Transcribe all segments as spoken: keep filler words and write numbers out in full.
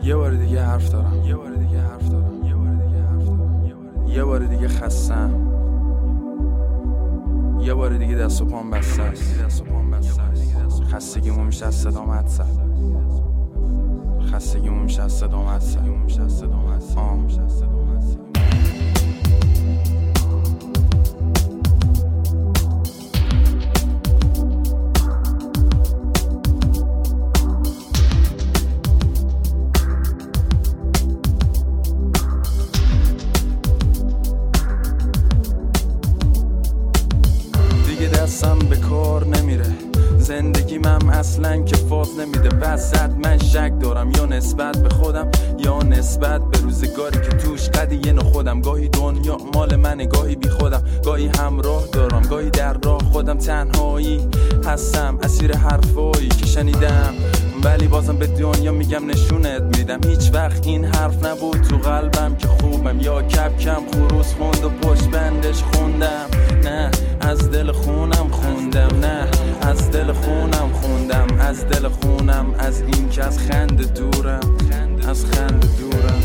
یه بار دیگه حرف دارم، یه بار دیگه حرف دارم، یه بار دیگه حرف دارم، یه بار دیگه خستم، یه بار دیگه دست و پام بسته است، خستگیمون میشه از صدام حدسه، خستگیمون میشه از صدام حدسه. دستم به کار نمیره، زندگی من اصلا که فاز نمیده. بسد من شک دارم یا نسبت به خودم یا نسبت به روزگاری که توش قدیه نو خودم. گاهی دنیا مال منه، گاهی بی خودم، گاهی همراه دارم، گاهی در راه خودم. تنهایی هستم، اسیر حرفایی که شنیدم، ولی بازم به دنیا میگم نشونت میدم. هیچ وقت این حرف نبود تو قلبم که خوبم، یا کپکم خروس خوند و پشت بندش خوندم. نه از دل خونم خوندم، نه از دل خونم خوندم، از دل خونم، از این که از خنده دورم، از خنده دورم.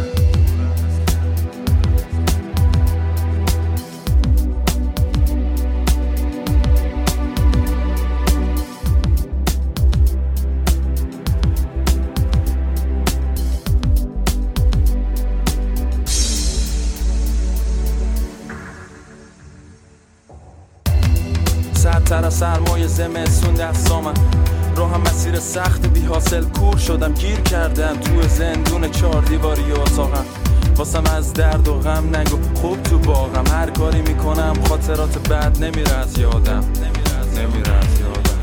سردتر از سرمایه زمستون دستامم، راهم مسیر سخت بی حاصل کور شدم، گیر کردم تو زندون چار دیواری اتاقم. واسم از درد و غم نگو خوب تو باغم، هر کاری میکنم خاطرات بد نمیره از یادم، نمیره از یادم.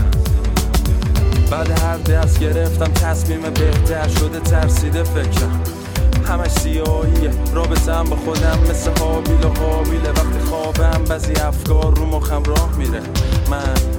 بعد هر درس گرفتم تصمیم بهتر شده، ترسیده فکرم همش سیاهیه. رابطه‌ام با خودم مثل حابیل و قابیله، وقتی خوابم بعضی افکار رو مخم راه میره. من